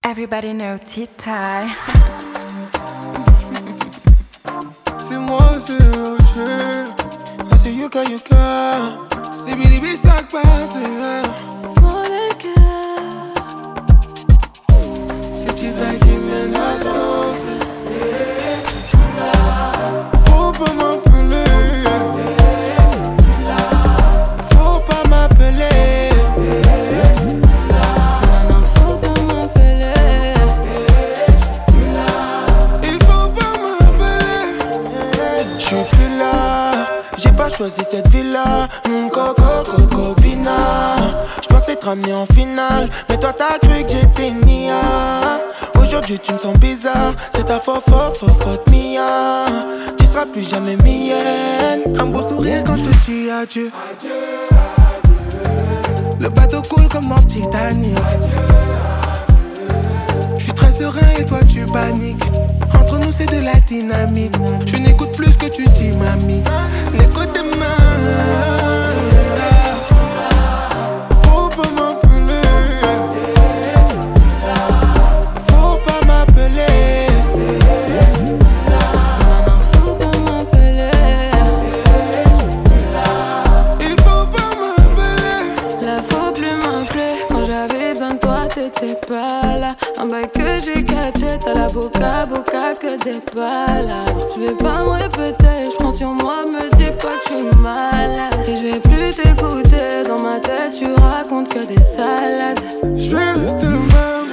Everybody know T-Tie. C'est moi, c'est ok. Ah, c'est Yuka Yuka. C'est Bilibi, ça passe. Monica. C'est T-Tie qui mène la danse. Faut pas m'appeler. Faut pas m'appeler. Non, faut pas m'appeler. Il faut pas m'appeler. J'suis plus là. J'ai pas choisi cette vie-là. Mon cocobina. J'pensais te ramener en finale, mais toi t'as cru que j'étais Nia. Aujourd'hui tu me sens bizarre. C'est ta faute Mia. Tu seras plus jamais mienne. Un beau sourire quand je te dis adieu. Le bateau coule comme dans Titanic. Je suis très serein et toi tu paniques. Entre nous c'est de la dynamite. Je n'écoute plus ce que tu dis mamie. N'écoute tes mains. Faut pas m'appeler. Faut pas m'appeler. Non, faut pas m'appeler. Il faut pas m'appeler. Là, faut plus m'appeler. Quand j'avais besoin de toi, t'étais pas là. Un bail que j'ai capté, t'as la boca que des palabres. Je vais pas me répéter, je prends sur moi, me dis pas que je suis malade. Et je vais plus t'écouter, dans ma tête tu racontes que des salades. Je vais rester le même.